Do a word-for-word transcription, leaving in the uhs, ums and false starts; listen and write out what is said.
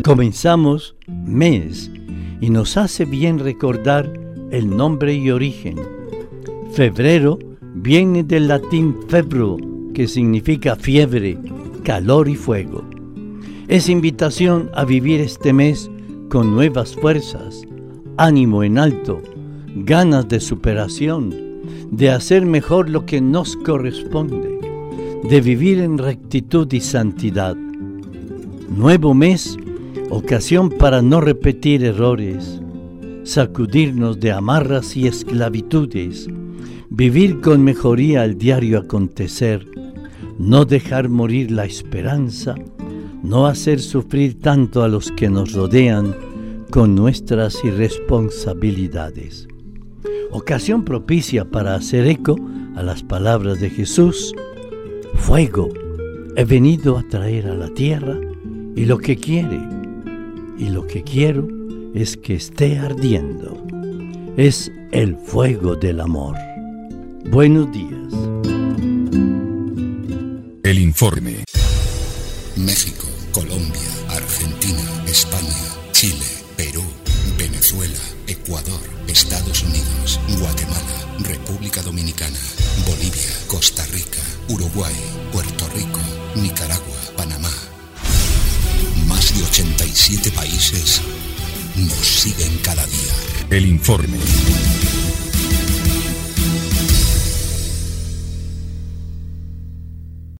Comenzamos mes y nos hace bien recordar el nombre y origen. Febrero viene del latín febro, que significa fiebre, calor y fuego. Es invitación a vivir este mes con nuevas fuerzas, ánimo en alto, ganas de superación, de hacer mejor lo que nos corresponde, de vivir en rectitud y santidad. Nuevo mes, ocasión para no repetir errores, sacudirnos de amarras y esclavitudes, vivir con mejoría el diario acontecer, no dejar morir la esperanza, no hacer sufrir tanto a los que nos rodean con nuestras irresponsabilidades. Ocasión propicia para hacer eco a las palabras de Jesús: fuego he venido a traer a la tierra, y lo que quiere, y lo que quiero es que esté ardiendo. Es el fuego del amor. Buenos días. El informe. México, Colombia, Argentina, España, Chile, Perú, Venezuela, Ecuador, Estados Unidos, Guatemala, República Dominicana, Bolivia, Costa Rica, Uruguay, Puerto Rico, Nicaragua, Panamá. Más de ochenta y siete países nos siguen cada día. El informe.